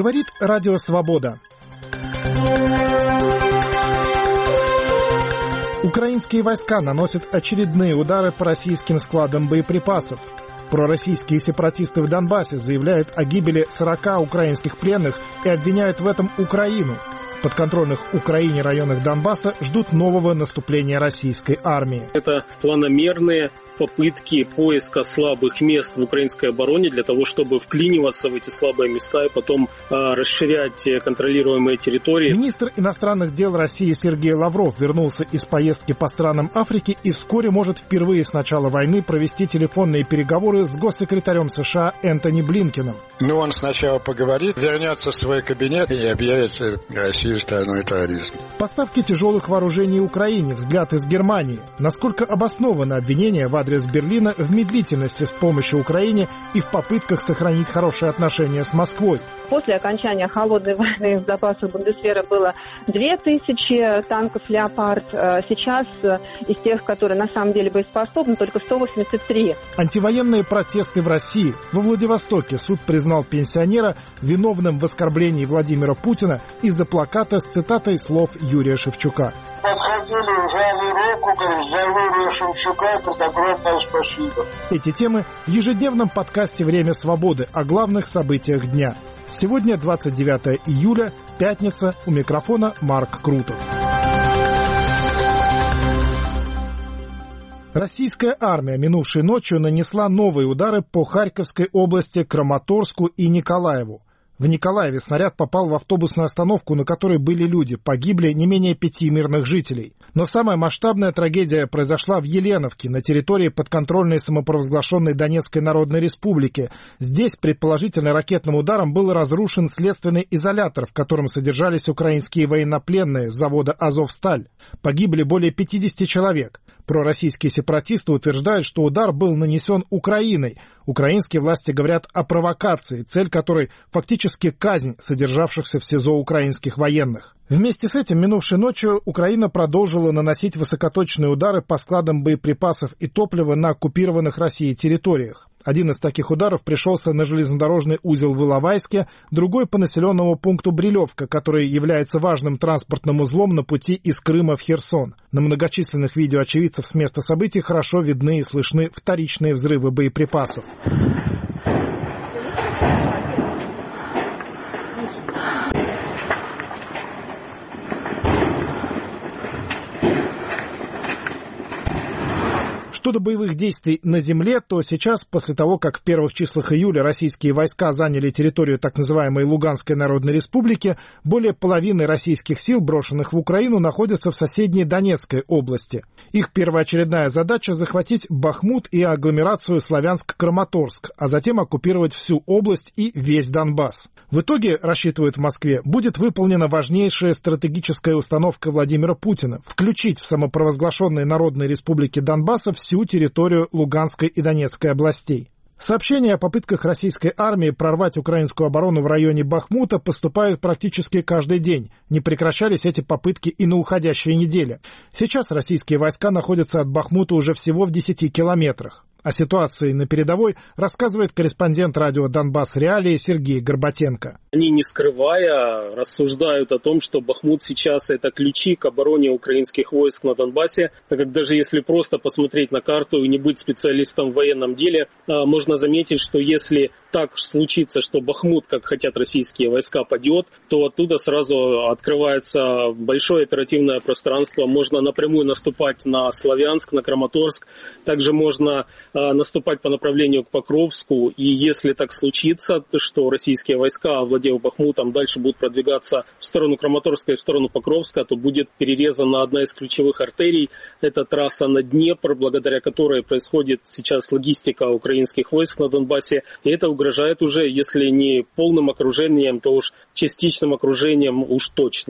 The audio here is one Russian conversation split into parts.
Говорит Радио Свобода. Украинские войска наносят очередные удары по российским складам боеприпасов. Пророссийские сепаратисты в Донбассе заявляют о гибели 40 украинских пленных и обвиняют в этом Украину. В подконтрольных Украине районах Донбасса ждут нового наступления российской армии. Это планомерные попытки поиска слабых мест в украинской обороне для того, чтобы вклиниваться в эти слабые места и потом расширять контролируемые территории. Министр иностранных дел России Сергей Лавров вернулся из поездки по странам Африки и вскоре может впервые с начала войны провести телефонные переговоры с госсекретарем США Энтони Блинкеном. Он сначала поговорит, вернется в свой кабинет и объявит Россию страной терроризма. Поставки тяжелых вооружений Украине. Взгляд из Германии. Насколько обосновано обвинение в адрес Берлина в медлительности с помощью Украине и в попытках сохранить хорошие отношения с Москвой. После окончания холодной войны в запасах Бундесвера было 2000 танков «Леопард». Сейчас из тех, которые на самом деле боеспособны, только 183. Антивоенные протесты в России. Во Владивостоке суд признал пенсионера виновным в оскорблении Владимира Путина из-за плаката с цитатой слов Юрия Шевчука. Подходили, жали руку, говорят, за Юрия Шевчука, это огромное спасибо. Эти темы в ежедневном подкасте «Время свободы» о главных событиях дня. Сегодня 29 июля, пятница, у микрофона Марк Крутов. Российская армия минувшей ночью нанесла новые удары по Харьковской области, Краматорску и Николаеву. В Николаеве снаряд попал в автобусную остановку, на которой были люди. Погибли не менее 5 мирных жителей. Но самая масштабная трагедия произошла в Еленовке, на территории подконтрольной самопровозглашенной Донецкой Народной Республики. Здесь, предположительно, ракетным ударом был разрушен следственный изолятор, в котором содержались украинские военнопленные с завода «Азовсталь». Погибли более 50 человек. Пророссийские сепаратисты утверждают, что удар был нанесен Украиной. Украинские власти говорят о провокации, цель которой фактически казнь содержавшихся в СИЗО украинских военных. Вместе с этим минувшей ночью Украина продолжила наносить высокоточные удары по складам боеприпасов и топлива на оккупированных Россией территориях. Один из таких ударов пришелся на железнодорожный узел в Иловайске, другой по населенному пункту Брилевка, который является важным транспортным узлом на пути из Крыма в Херсон. На многочисленных видео очевидцев с места событий хорошо видны и слышны вторичные взрывы боеприпасов. Что до боевых действий на земле, то сейчас, после того, как в первых числах июля российские войска заняли территорию так называемой Луганской Народной Республики, более половины российских сил, брошенных в Украину, находятся в соседней Донецкой области. Их первоочередная задача – захватить Бахмут и агломерацию Славянск-Краматорск, а затем оккупировать всю область и весь Донбасс. В итоге, рассчитывают в Москве, будет выполнена важнейшая стратегическая установка Владимира Путина – включить в самопровозглашенные Народные Республики Донбасса всю территорию Луганской и Донецкой областей. Сообщения о попытках российской армии прорвать украинскую оборону в районе Бахмута поступают практически каждый день. Не прекращались эти попытки и на уходящей неделе. Сейчас российские войска находятся от Бахмута уже всего в 10 километрах. О ситуации на передовой рассказывает корреспондент радио «Донбасс Реалии» Сергей Горбатенко. Они, не скрывая, рассуждают о том, что Бахмут сейчас это ключи к обороне украинских войск на Донбассе, так как даже если просто посмотреть на карту и не быть специалистом в военном деле, можно заметить, что если так случится, что Бахмут, как хотят российские войска, падет, то оттуда сразу открывается большое оперативное пространство. Можно напрямую наступать на Славянск, на Краматорск, также можно наступать по направлению к Покровску, и если так случится, то что российские войска, овладев Бахмутом, дальше будут продвигаться в сторону Краматорска и в сторону Покровска, то будет перерезана одна из ключевых артерий, это трасса на Днепр, благодаря которой происходит сейчас логистика украинских войск на Донбассе, и это угрожает уже, если не полным окружением, то уж частичным окружением уж точно.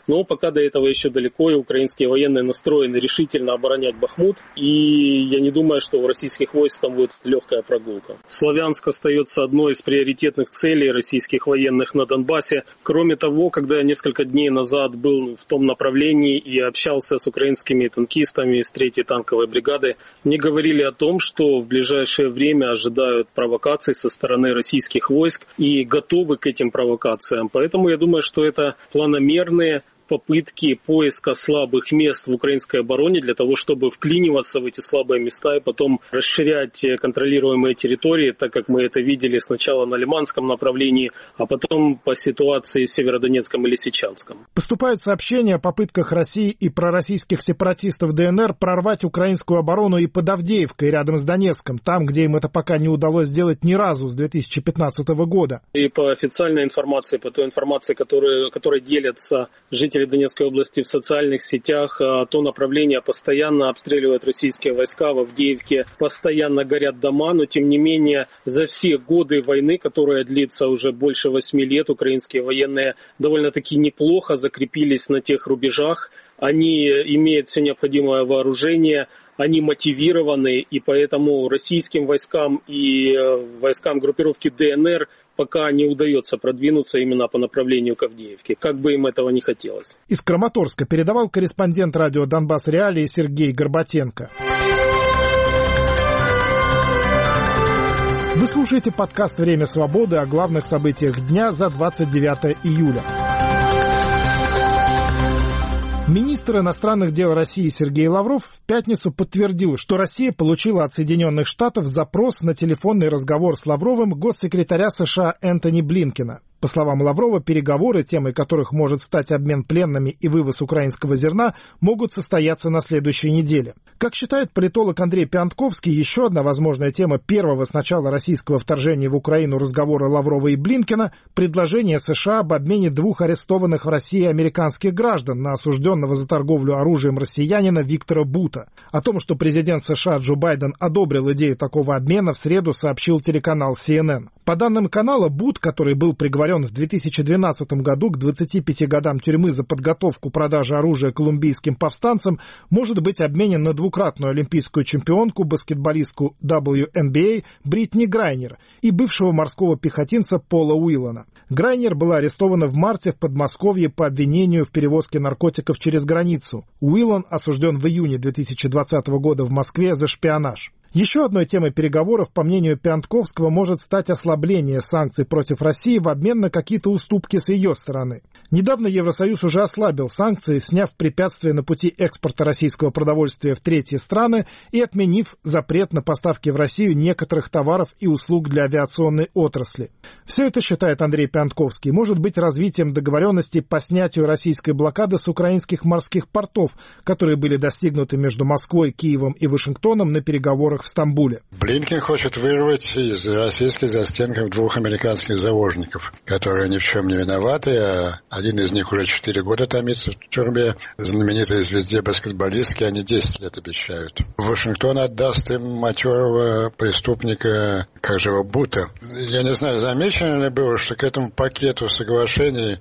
Но пока до этого еще далеко, и украинские военные настроены решительно оборонять Бахмут. И я не думаю, что у российских войск там будет легкая прогулка. Славянск остается одной из приоритетных целей российских военных на Донбассе. Кроме того, когда я несколько дней назад был в том направлении и общался с украинскими танкистами из 3-й танковой бригады, мне говорили о том, что в ближайшее время ожидают провокаций со стороны российских войск и готовы к этим провокациям. Поэтому я думаю, что это планомерные попытки поиска слабых мест в украинской обороне для того, чтобы вклиниваться в эти слабые места и потом расширять контролируемые территории, так как мы это видели сначала на Лиманском направлении, а потом по ситуации в Северодонецком и Лисичанском. Поступают сообщения о попытках России и пророссийских сепаратистов ДНР прорвать украинскую оборону и под Авдеевкой рядом с Донецком, там, где им это пока не удалось сделать ни разу с 2015 года. И по официальной информации, по той информации, которой делятся жители Донецкой области в социальных сетях, то направление постоянно обстреливают российские войска. В Авдеевке постоянно горят дома, но тем не менее за все годы войны, которая длится уже больше 8 лет, украинские военные довольно-таки неплохо закрепились на тех рубежах. Они имеют все необходимое вооружение, они мотивированы, и поэтому российским войскам и войскам группировки ДНР пока не удается продвинуться именно по направлению к Авдеевке, как бы им этого не хотелось. Из Краматорска передавал корреспондент радио «Донбасс Реалии» Сергей Горбатенко. Вы слушаете подкаст «Время свободы» о главных событиях дня за 29 июля. Министр иностранных дел России Сергей Лавров в пятницу подтвердил, что Россия получила от Соединенных Штатов запрос на телефонный разговор с Лавровым госсекретаря США Энтони Блинкена. По словам Лаврова, переговоры, темой которых может стать обмен пленными и вывоз украинского зерна, могут состояться на следующей неделе. Как считает политолог Андрей Пиантковский, еще одна возможная тема первого с начала российского вторжения в Украину разговора Лаврова и Блинкена – предложение США об обмене 2 арестованных в России американских граждан на осужденного за торговлю оружием россиянина Виктора Бута. О том, что президент США Джо Байден одобрил идею такого обмена, в среду сообщил телеканал CNN. По данным канала, Бут, который был приговорен в 2012 году к 25 годам тюрьмы за подготовку продажи оружия колумбийским повстанцам, может быть обменен на 2-кратную олимпийскую чемпионку, баскетболистку WNBA Бритни Грайнер и бывшего морского пехотинца Пола Уиллана. Грайнер была арестована в марте в Подмосковье по обвинению в перевозке наркотиков через границу. Уиллан осужден в июне 2020 года в Москве за шпионаж. Еще одной темой переговоров, по мнению Пиантковского, может стать ослабление санкций против России в обмен на какие-то уступки с ее стороны. Недавно Евросоюз уже ослабил санкции, сняв препятствия на пути экспорта российского продовольствия в третьи страны и отменив запрет на поставки в Россию некоторых товаров и услуг для авиационной отрасли. Все это, считает Андрей Пиантковский, может быть развитием договоренностей по снятию российской блокады с украинских морских портов, которые были достигнуты между Москвой, Киевом и Вашингтоном на переговорах в Стамбуле. Блинкен хочет вырвать из российских застенков 2 американских заложников, которые ни в чем не виноваты, а один из них уже 4 года томится в тюрьме. Знаменитой звезде баскетболистки они 10 лет обещают. Вашингтон отдаст им матерого преступника, как же его, Бута. Я не знаю, замечено ли было, что к этому пакету соглашений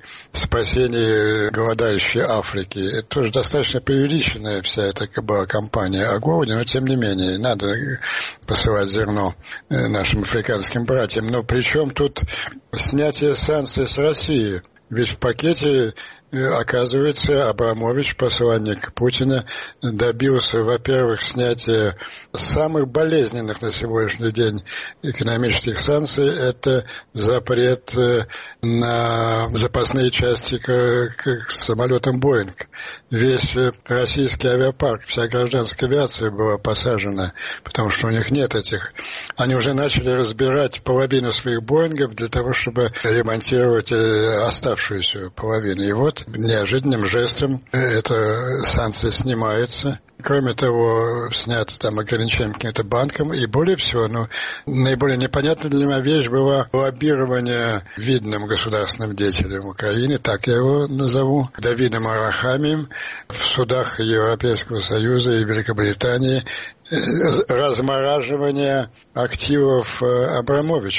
спасения голодающей Африки, это тоже достаточно преувеличенная вся эта кампания о голоде, но тем не менее, надо посылать зерно нашим африканским братьям. Но при чем тут снятие санкций с России? Ведь в пакете, оказывается, Абрамович, посланник Путина, добился, во-первых, снятия самых болезненных на сегодняшний день экономических санкций. Это запрет на запасные части к самолетам «Боинг». Весь российский авиапарк, вся гражданская авиация была посажена, потому что у них нет этих. Они уже начали разбирать половину своих «Боингов» для того, чтобы ремонтировать оставшуюся половину. И вот неожиданным жестом эта санкция снимается. Кроме того, снято там ограничение каким-то банкам. И более всего, наиболее непонятная для меня вещь была лоббирование видным государственным деятелем Украины, так я его назову, Давидом Арахамием, в судах Европейского Союза и Великобритании, размораживание активов Абрамовича.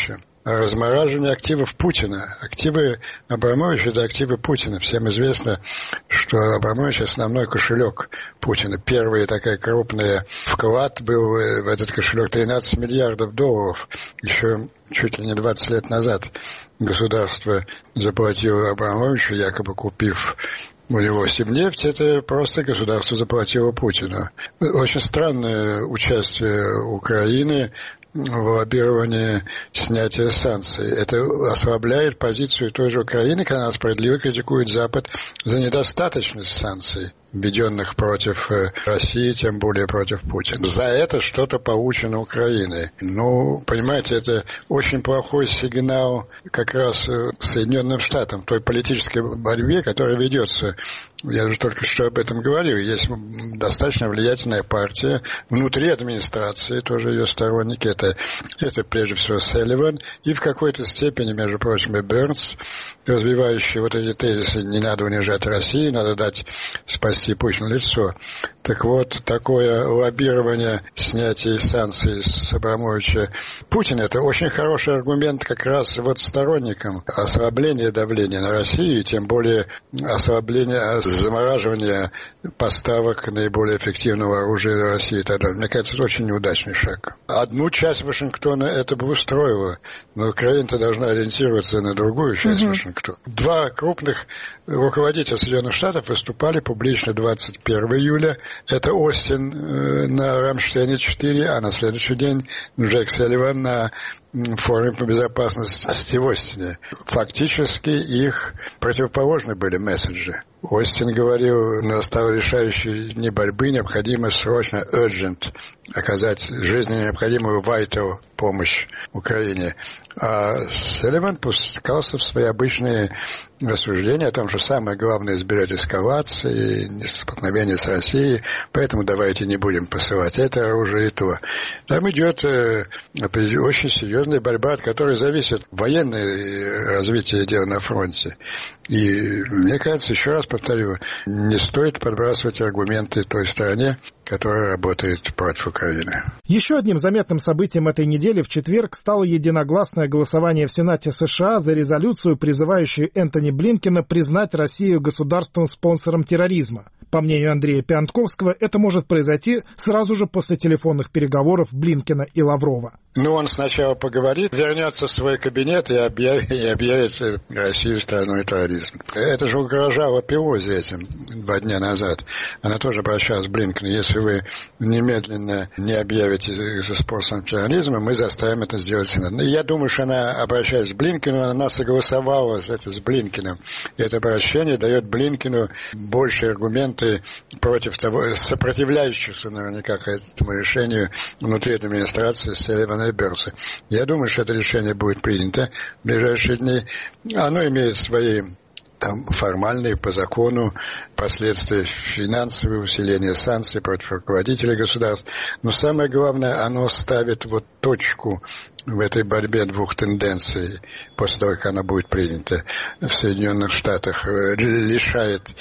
размораживание активов Путина. Активы Абрамовича – это активы Путина. Всем известно, что Абрамович – основной кошелек Путина. Первый такой крупный вклад был в этот кошелек 13 миллиардов долларов. Еще чуть ли не 20 лет назад государство заплатило Абрамовичу, якобы купив у него Сибнефть, это просто государство заплатило Путину. Очень странное участие Украины в лоббировании снятия санкций. Это ослабляет позицию той же Украины, когда она справедливо критикует Запад за недостаточность санкций, введенных против России, тем более против Путина. За это что-то получено Украиной. Ну, понимаете, это очень плохой сигнал как раз Соединенным Штатам, той политической борьбе, которая ведется. Я же только что об этом говорил. Есть достаточно влиятельная партия внутри администрации, тоже ее сторонники. Это прежде всего Салливан и в какой-то степени, между прочим, и Бернс, развивающие вот эти тезисы: не надо унижать Россию, надо дать спасти Путину лицо. Так вот, такое лоббирование снятия санкций с Абрамовича Путина – это очень хороший аргумент как раз вот сторонникам ослабления давления на Россию, и тем более ослабления, замораживания поставок наиболее эффективного оружия на Россию и так далее. Мне кажется, это очень неудачный шаг. Одну часть Вашингтона это бы устроило, но Украина-то должна ориентироваться на другую часть Вашингтона. Два крупных руководителя Соединенных Штатов выступали публично 21 июля. Это Остин на Рамштейне-4, а на следующий день Джек Салливан на форуме по безопасности в Остине. Фактически их противоположны были месседжи. Остин говорил, настал решающий дни борьбы, необходимо срочно, urgent, оказать жизненно необходимую vital помощь Украине. А Салливан пускался в свои обычные рассуждения о том, что самое главное избежать эскалации, столкновения с Россией, поэтому давайте не будем посылать это оружие и то. Там идет очень серьезная борьба, от которой зависит военное развитие дел на фронте. И мне кажется, еще раз повторю, не стоит подбрасывать аргументы той стороне, которая работает против Украины. Еще одним заметным событием этой недели в четверг стало единогласное голосование в Сенате США за резолюцию, призывающую Энтони Блинкена признать Россию государством-спонсором терроризма. По мнению Андрея Пиантковского, это может произойти сразу же после телефонных переговоров Блинкена и Лаврова. Ну, он сначала поговорит, вернется в свой кабинет и объявит Россию страной терроризма. Это же угрожало Пелози этим 2 дня назад. Она тоже обращалась к Блинкену. Если вы немедленно не объявите за спонсором терроризма, мы заставим это сделать Сенат. Я думаю, что она, обращаясь к Блинкену, она согласовала это с Блинкеном. И это обращение дает Блинкену большие аргументы против того, сопротивляющихся наверняка к этому решению внутри администрации Салливана и Бернса. Я думаю, что это решение будет принято в ближайшие дни. Оно имеет свои формальные по закону последствия, финансовое усиление санкций против руководителей государств. Но самое главное, оно ставит вот точку в этой борьбе двух тенденций, после того, как она будет принята в Соединенных Штатах, лишает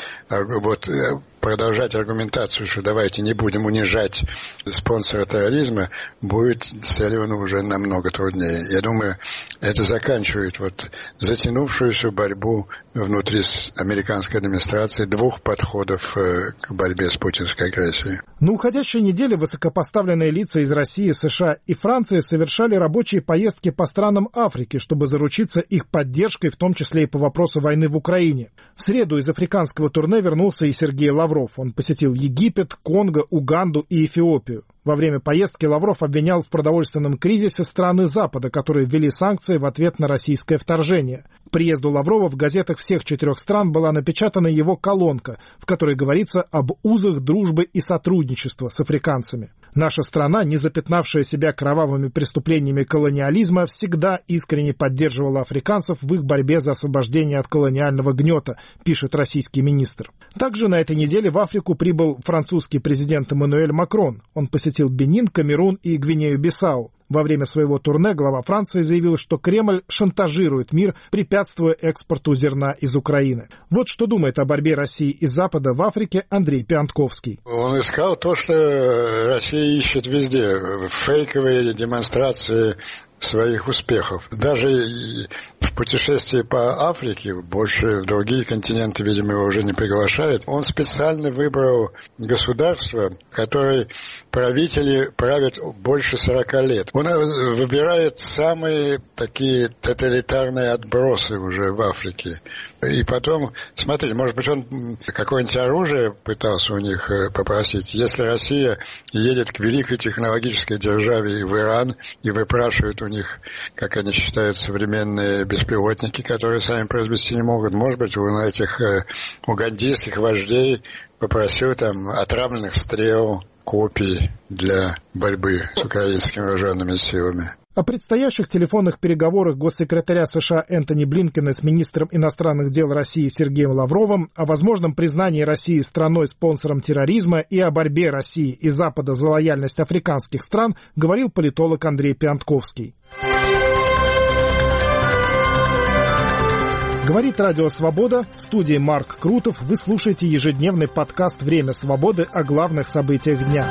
продолжать аргументацию, что давайте не будем унижать спонсора терроризма, будет Салливану уже намного труднее. Я думаю, это заканчивает затянувшуюся борьбу внутри американской администрации двух подходов к борьбе с путинской агрессией. На уходящей неделе высокопоставленные лица из России, США и Франции совершали рабочие поездки по странам Африки, чтобы заручиться их поддержкой, в том числе и по вопросу войны в Украине. В среду из африканского турне вернулся и Сергей Лавров. Он посетил Египет, Конго, Уганду и Эфиопию. Во время поездки Лавров обвинял в продовольственном кризисе страны Запада, которые ввели санкции в ответ на российское вторжение. К приезду Лаврова в газетах всех 4 стран была напечатана его колонка, в которой говорится об узах дружбы и сотрудничества с африканцами. Наша страна, не запятнавшая себя кровавыми преступлениями колониализма, всегда искренне поддерживала африканцев в их борьбе за освобождение от колониального гнета, пишет российский министр. Также на этой неделе в Африку прибыл французский президент Эммануэль Макрон. Он посетил Бенин, Камерун и Гвинею-Бисау. Во время своего турне глава Франции заявил, что Кремль шантажирует мир, препятствуя экспорту зерна из Украины. Вот что думает о борьбе России и Запада в Африке Андрей Пиантковский. Он искал то, что Россия ищет везде. Фейковые демонстрации своих успехов. Даже в путешествии по Африке, больше в другие континенты, видимо, его уже не приглашают, он специально выбрал государство, которое правители правят больше 40 лет. Он выбирает самые такие тоталитарные отбросы уже в Африке. И потом, смотрите, может быть, он какое-нибудь оружие пытался у них попросить. Если Россия едет к великой технологической державе в Иран и выпрашивает у них, как они считают, современные беспилотники, которые сами произвести не могут, может быть, он этих угандийских вождей попросил там отравленных стрел, копий для борьбы с украинскими вооруженными силами. О предстоящих телефонных переговорах госсекретаря США Энтони Блинкена с министром иностранных дел России Сергеем Лавровым, о возможном признании России страной-спонсором терроризма и о борьбе России и Запада за лояльность африканских стран говорил политолог Андрей Пиантковский. Говорит Радио Свобода. В студии Марк Крутов. Вы слушаете ежедневный подкаст «Время свободы» о главных событиях дня.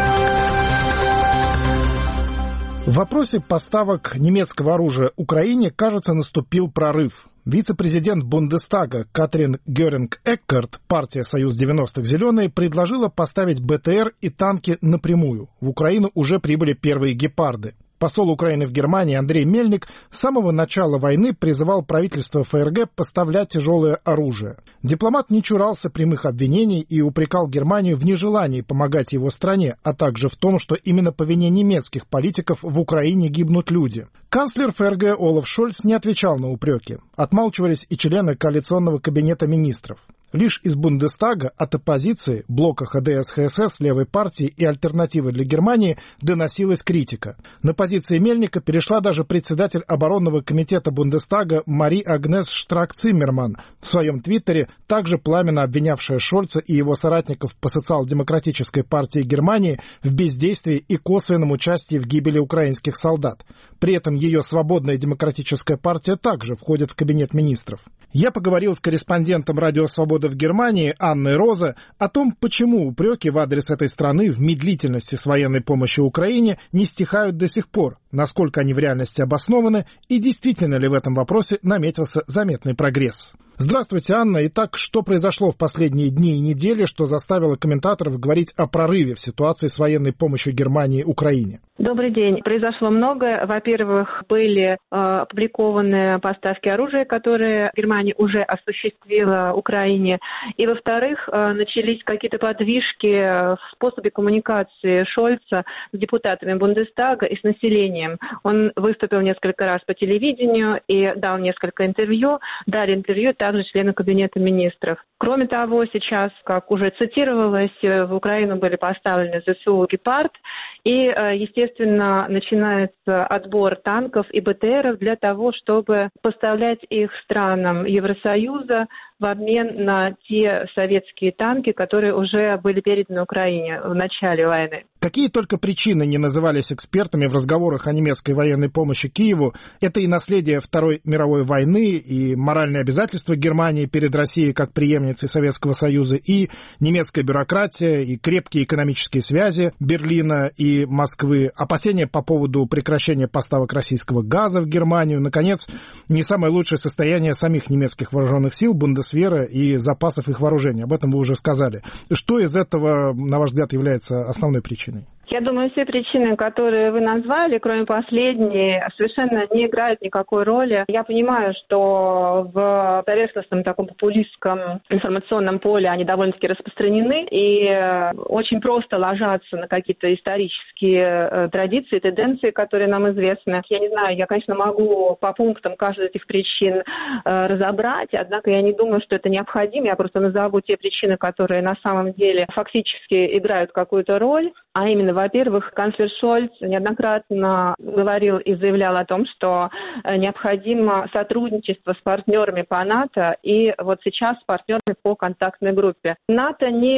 В вопросе поставок немецкого оружия Украине, кажется, наступил прорыв. Вице-президент Бундестага Катрин Геринг-Эккарт, партия «Союз 90-х Зеленые», предложила поставить БТР и танки напрямую. В Украину уже прибыли первые «Гепарды». Посол Украины в Германии Андрей Мельник с самого начала войны призывал правительство ФРГ поставлять тяжелое оружие. Дипломат не чурался прямых обвинений и упрекал Германию в нежелании помогать его стране, а также в том, что именно по вине немецких политиков в Украине гибнут люди. Канцлер ФРГ Олаф Шольц не отвечал на упреки. Отмалчивались и члены коалиционного кабинета министров. Лишь из Бундестага от оппозиции, блока ХДС-ХСС, левой партии и альтернативы для Германии доносилась критика. На позиции Мельника перешла даже председатель оборонного комитета Бундестага Мари-Агнес Штрак-Циммерман, в своем твиттере также пламенно обвинявшая Шольца и его соратников по социал-демократической партии Германии в бездействии и косвенном участии в гибели украинских солдат. При этом ее свободная демократическая партия также входит в кабинет министров. Я поговорил с корреспондентом «Радио Свобода» в Германии Анной Розе о том, почему упреки в адрес этой страны в медлительности с военной помощью Украине не стихают до сих пор, насколько они в реальности обоснованы и действительно ли в этом вопросе наметился заметный прогресс. Здравствуйте, Анна. Итак, что произошло в последние дни и недели, что заставило комментаторов говорить о прорыве в ситуации с военной помощью Германии Украине? Добрый день. Произошло многое. Во-первых, были опубликованы поставки оружия, которые Германия уже осуществила Украине. И, во-вторых, начались какие-то подвижки в способе коммуникации Шольца с депутатами Бундестага и с населением. Он выступил несколько раз по телевидению и дал несколько интервью. Дали интервью также члены кабинета министров. Кроме того, сейчас, как уже цитировалось, в Украину были поставлены ЗСУ «Гепард», и, естественно, начинается отбор танков и БТРов для того, чтобы поставлять их странам Евросоюза в обмен на те советские танки, которые уже были переданы Украине в начале войны. Какие только причины не назывались экспертами в разговорах о немецкой военной помощи Киеву, это и наследие Второй мировой войны, и моральные обязательства Германии перед Россией как преемницей Советского Союза, и немецкая бюрократия, и крепкие экономические связи Берлина и Москвы, опасения по поводу прекращения поставок российского газа в Германию, наконец, не самое лучшее состояние самих немецких вооруженных сил, Бундесвера и запасов их вооружения. Об этом вы уже сказали. Что из этого, на ваш взгляд, является основной причиной? Я думаю, все причины, которые вы назвали, кроме последней, совершенно не играют никакой роли. Я понимаю, что в поверхностном таком популистском информационном поле они довольно-таки распространены и очень просто ложатся на какие-то исторические традиции, тенденции, которые нам известны. Я не знаю, я, конечно, могу по пунктам каждой из этих причин разобрать, однако я не думаю, что это необходимо. Я просто назову те причины, которые на самом деле фактически играют какую-то роль, а именно, во-первых, канцлер Шольц неоднократно говорил и заявлял о том, что необходимо сотрудничество с партнерами по НАТО и вот сейчас с партнерами по контактной группе. НАТО не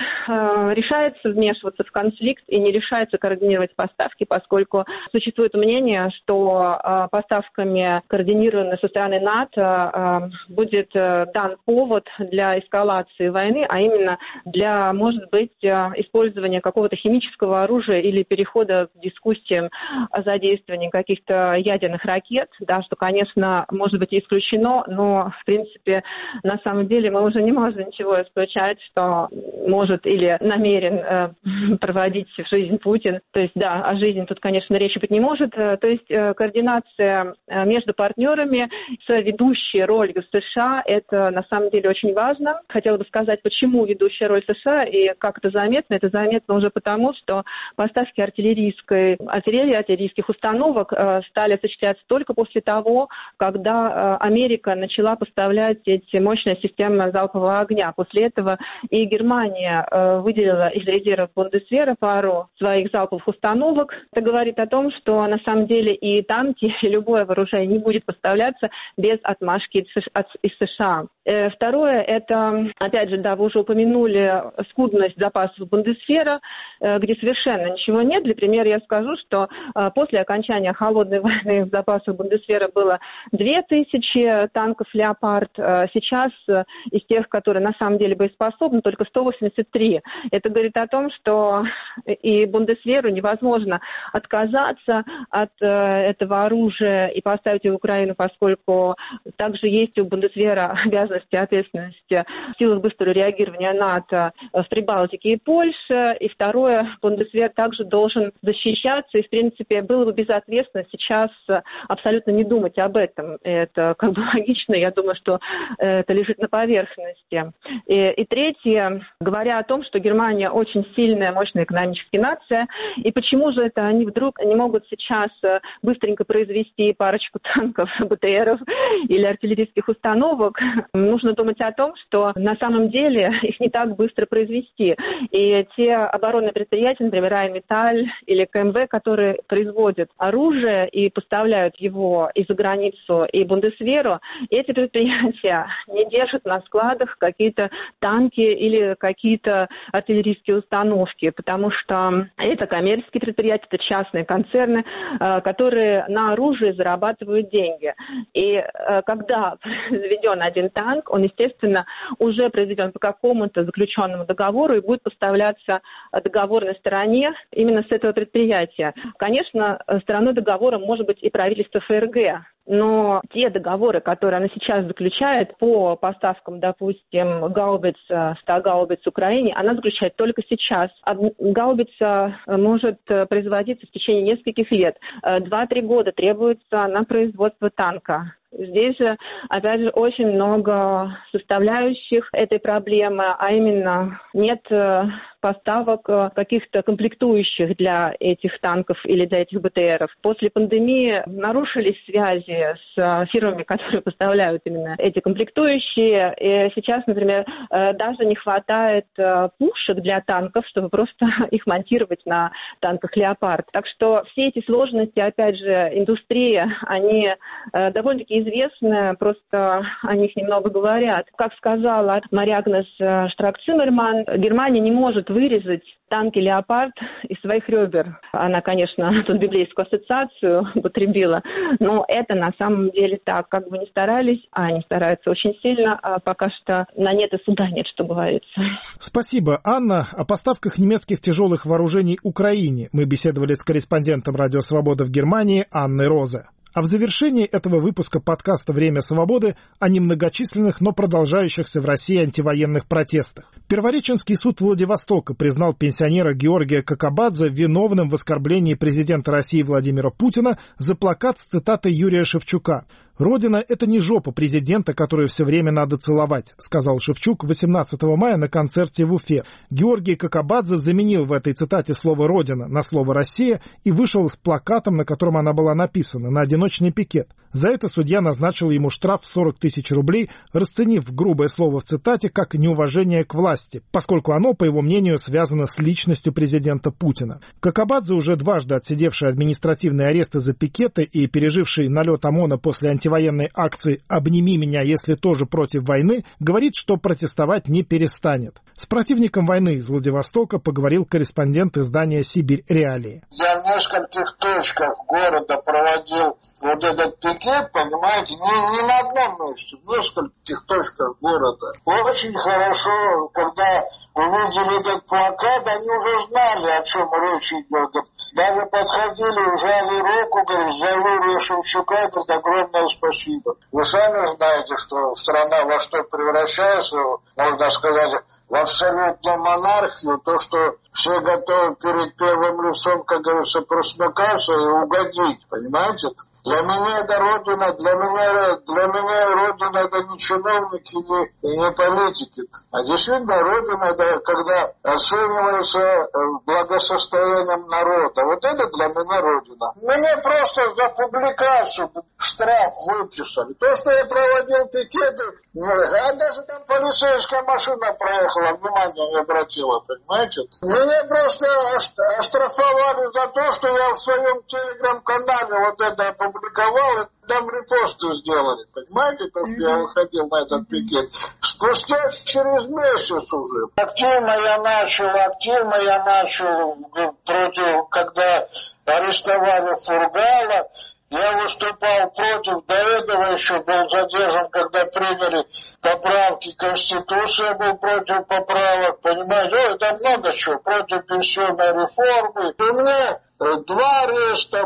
решается вмешиваться в конфликт и не решается координировать поставки, поскольку существует мнение, что поставками, координированными со стороны НАТО, будет дан повод для эскалации войны, а именно для, может быть, использования какого-то химического оружия оружия или перехода к дискуссиям о задействовании каких-то ядерных ракет, да, что, конечно, может быть исключено, но, в принципе, на самом деле мы уже не можем ничего исключать, что может или намерен проводить в жизнь Путин. То есть, да, о жизни тут, конечно, речи быть не может. То есть координация между партнерами с ведущей ролью США, это на самом деле очень важно. Хотела бы сказать, почему ведущая роль США и как это заметно. Это заметно уже потому, что поставки артиллерийских установок стали осуществляться только после того, когда Америка начала поставлять эти мощные системы залпового огня. После этого и Германия выделила из резервов Бундесвера пару своих залповых установок. Это говорит о том, что на самом деле и танки, и любое вооружение не будет поставляться без отмашки из США. Второе, это, опять же, да, вы уже упомянули скудность запасов Бундесвера, где совершенно ничего нет. Для примера я скажу, что после окончания холодной войны в запасах Бундесвера было 2000 танков «Леопард». Сейчас из тех, которые на самом деле боеспособны, только 183. Это говорит о том, что и Бундесверу невозможно отказаться от этого оружия и поставить его в Украину, поскольку также есть у Бундесвера обязанности и ответственности в силах быстрого реагирования НАТО в Прибалтике и Польше. И второе, Бундесвер также должен защищаться. И, в принципе, было бы безответственно сейчас абсолютно не думать об этом. Это как бы логично. Я думаю, что это лежит на поверхности. И третье, говоря о том, что Германия очень сильная, мощная экономическая нация, и почему же это они вдруг не могут сейчас быстренько произвести парочку танков, БТРов или артиллерийских установок, нужно думать о том, что на самом деле их не так быстро произвести. И те оборонные предприятия, например, Райметаль или КМВ, которые производят оружие и поставляют его и за границу, и Бундесверу, эти предприятия не держат на складах какие-то танки или какие-то артиллерийские установки, потому что это коммерческие предприятия, это частные концерны, которые на оружии зарабатывают деньги. И когда произведен один танк, он, естественно, уже произведен по какому-то заключенному договору и будет поставляться договорной стороне именно с этого предприятия. Конечно, стороной договора может быть и правительство ФРГ, но те договоры, которые она сейчас заключает по поставкам, допустим, гаубиц, 100 гаубиц Украине, она заключает только сейчас. А гаубица может производиться в течение нескольких лет. 2-3 года требуется на производство танка. Здесь же, опять же, очень много составляющих этой проблемы, а именно нет поставок каких-то комплектующих для этих танков или для этих БТРов. После пандемии нарушились связи с фирмами, которые поставляют именно эти комплектующие. И сейчас, например, даже не хватает пушек для танков, чтобы просто их монтировать на танках «Леопард». Так что все эти сложности, опять же, индустрия, они довольно-таки известны, просто о них немного говорят. Как сказала Мария Агнес Штрак-Циммерман, Германия не может вырезать танки «Леопард» из своих ребер. Она, конечно, тут библейскую ассоциацию употребила, но это на самом деле так. Как бы ни старались, а они стараются очень сильно, а пока что на нет и суда нет, что говорится. Спасибо, Анна. О поставках немецких тяжелых вооружений Украине мы беседовали с корреспондентом «Радио Свобода» в Германии Анной Розе. А в завершении этого выпуска подкаста «Время свободы» о немногочисленных, но продолжающихся в России антивоенных протестах. Первореченский суд Владивостока признал пенсионера Георгия Кокобадзе виновным в оскорблении президента России Владимира Путина за плакат с цитатой Юрия Шевчука. «Родина – это не жопа президента, которую все время надо целовать», сказал Шевчук 18 мая на концерте в Уфе. Георгий Кокобадзе заменил в этой цитате слово «Родина» на слово «Россия» и вышел с плакатом, на котором она была написана, на одиночный пикет. За это судья назначил ему штраф в 40 тысяч рублей, расценив грубое слово в цитате как неуважение к власти, поскольку оно, по его мнению, связано с личностью президента Путина. Кокобадзе, уже дважды отсидевший административные аресты за пикеты и переживший налет ОМОНа после антивоенной акции «Обними меня, если тоже против войны», говорит, что протестовать не перестанет. С противником войны из Владивостока поговорил корреспондент издания «Сибирь Реалии». Я в нескольких точках города проводил вот этот пикет, понимаете, не на одном месте, в нескольких точках города. Очень хорошо, когда увидели этот плакат, они уже знали, о чем речь идет. Даже подходили, ужали руку, говорят, за Юрия Шевчука, говорят, огромное спасибо. Вы сами знаете, что страна во что превращается, можно сказать, в абсолютную монархию, то, что все готовы перед первым лицом, как говорится, просмыкаться и угодить, понимаете? Для меня это родина, для меня родина это не чиновники, не политики. А действительно родина это когда оценивается благосостоянием народа. Вот это для меня родина. Мне просто за публикацию штраф выписали. То, что я проводил пикеты, а даже там полицейская машина проехала, внимания не обратила, понимаете? Меня просто оштрафовали за то, что я в своем телеграм-канале вот это опубликовал, там репосты сделали, понимаете, то, что я выходил на этот пикет. Спустя через месяц уже. Активно я начал против, когда арестовали Фургала, я выступал против, до этого еще был задержан, когда приняли поправки Конституции, я был против поправок, понимаете, это много чего, против пенсионной реформы. У меня 2 ареста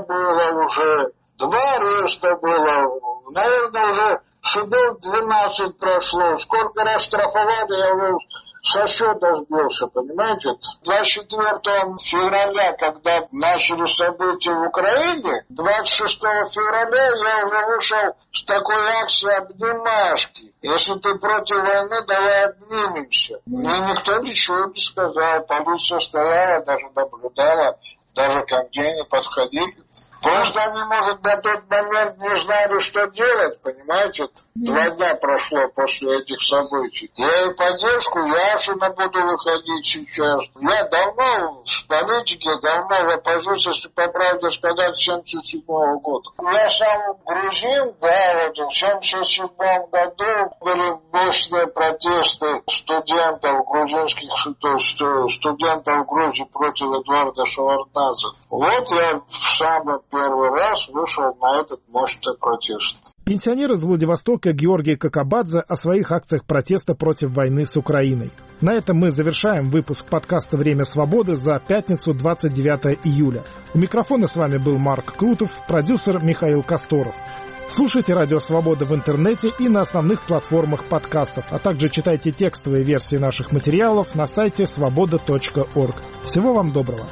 было, наверное, уже судов 12 прошло, сколько раз штрафовали, я уже со счета сбился, понимаете? 24 февраля, когда начали события в Украине, 26 февраля я уже вышел с такой акцией обнимашки. Если ты против войны, давай обнимемся. Мне никто ничего не сказал, полиция стояла, даже наблюдала, даже ко мне не подходили. Просто они, может, на тот момент не знали, что делать, понимаете? 2 дня прошло после этих событий. Я и поддержку Яшина буду выходить сейчас. Я давно в политике, давно в оппозиции, если по правде сказать, 1977 года. Я сам грузин, да, вот в 1977 году были мощные протесты студентов грузинских, то есть студентов Грузии против Эдуарда Шеварднадзе. Вот я в самом первый раз вышел на этот мощный протест. Пенсионер из Владивостока Георгий Кокобадзе о своих акциях протеста против войны с Украиной. На этом мы завершаем выпуск подкаста «Время свободы» за пятницу, 29 июля. У микрофона с вами был Марк Крутов, продюсер Михаил Косторов. Слушайте «Радио Свобода» в интернете и на основных платформах подкастов, а также читайте текстовые версии наших материалов на сайте svoboda.org. Всего вам доброго!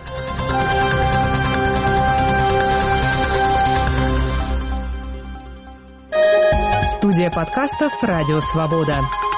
Студия подкастов «Радио Свобода».